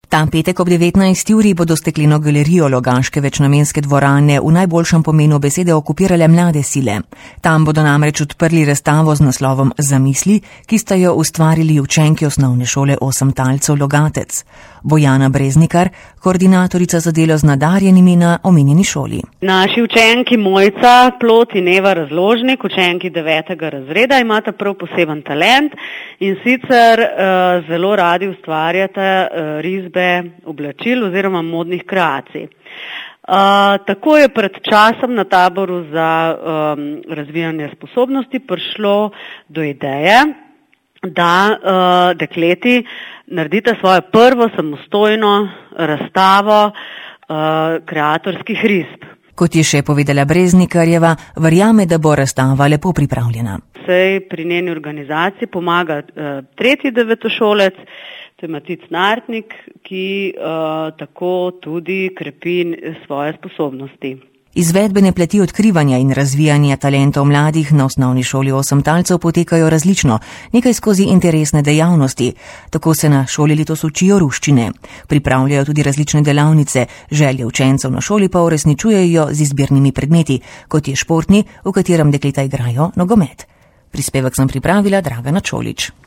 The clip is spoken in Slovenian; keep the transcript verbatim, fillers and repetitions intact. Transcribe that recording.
Ta petek ob devetnajsti uri bodo stekleno galerijo Logaške večnamenske dvorane v najboljšem pomenu besede okupirale mlade sile. Tam bodo namreč odprli razstavo z naslovom Zamisli, ki sta jo ustvarili učenki osnovne šole Osem talcev Logatec. Bojana Breznikar, koordinatorica za delo z nadarjenimi na omenjeni šoli. Naši učenki Mojca Plot in Eva Razložnik, učenki devetega razreda, imata prav poseben talent in sicer uh, zelo radi ustvarjata uh, risbe oblačil oziroma modnih kreacij. Uh, tako je pred časom na taboru za um, razvijanje sposobnosti prišlo do ideje, da uh, dekleti naredite svojo prvo samostojno razstavo uh, kreatorskih risb. Kot je še povedala Breznikarjeva, verjame, da bo razstava lepo pripravljena. Sej pri njeni organizaciji pomaga uh, tretji devetošolec, to je Matic Nartnik, ki uh, tako tudi krepi svoje sposobnosti. Izvedbene plati odkrivanja in razvijanja talentov mladih na osnovni šoli Osem talcev potekajo različno, nekaj skozi interesne dejavnosti. Tako se na šoli letos učijo ruščine. Pripravljajo tudi različne delavnice, želje učencev na šoli pa uresničujejo z izbirnimi predmeti, kot je športni, v katerem dekleta igrajo nogomet. Prispevek sem pripravila Dragana Čolič.